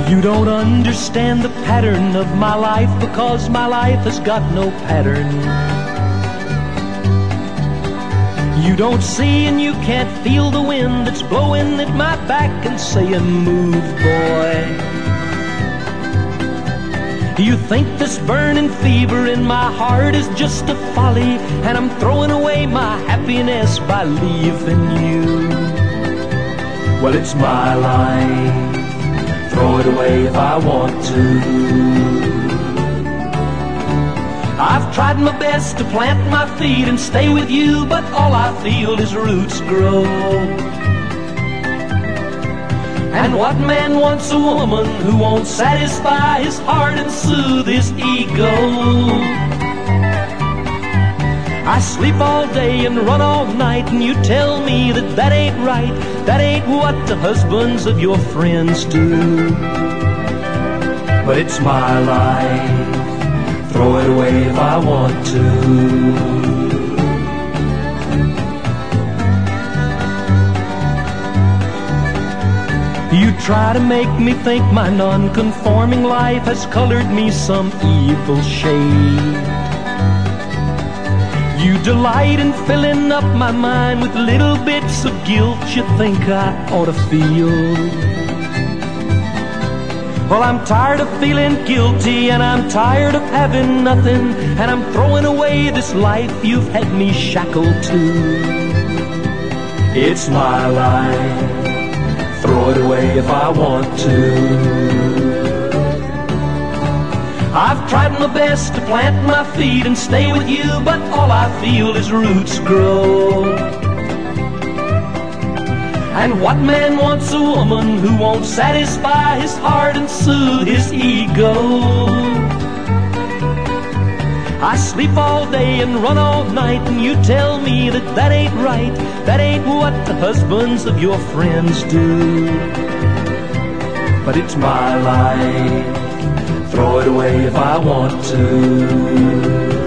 You don't understand the pattern of my life because my life has got no pattern. You don't see and you can't feel the wind that's blowing at my back and saying, move, boy. You think this burning fever in my heart is just a folly, and I'm throwing away my happiness by leaving you. Well, it's my life. Throw it away if I want to. I've tried my best to plant my feet and stay with you, but all I feel is roots grow. And what man wants a woman who won't satisfy his heart and soothe his ego? I sleep all day and run all night, and you tell me that that ain't right. That ain't what the husbands of your friends do. But it's my life. Throw it away if I want to. You try to make me think my non-conforming life has colored me some evil shade. You delight in filling up my mind with little bits of guilt you think I ought to feel. Well, I'm tired of feeling guilty, and I'm tired of having nothing, and I'm throwing away this life you've had me shackled to. It's my life. Throw it away if I want to. I've tried my best to plant my feet and stay with you, but all I feel is roots grow. And what man wants a woman who won't satisfy his heart and soothe his ego? I sleep all day and run all night, and you tell me that that ain't right. That ain't what the husbands of your friends do. But it's my life. Throw it away if I want to.